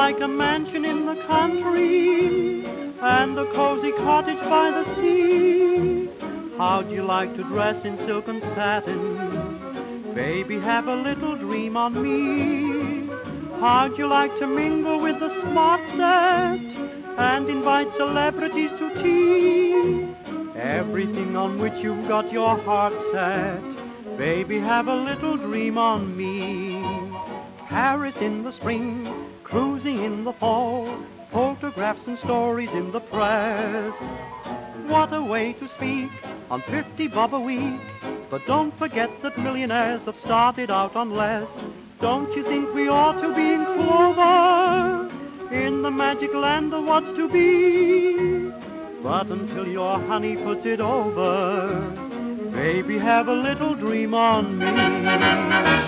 like a mansion in the country and a cozy cottage by the sea? How'd you like to dress in silk and satin? Baby, have a little dream on me. How'd you like to mingle with the smart set and invite celebrities to tea? Everything on which you've got your heart set, baby, have a little dream on me. Paris in the spring, cruising in the fall, photographs and stories in the press. What a way to speak on 50 bob a week. But don't forget that millionaires have started out on less. Don't you think we ought to be in clover, in the magic land of what's to be? But until your honey puts it over, baby, have a little dream on me.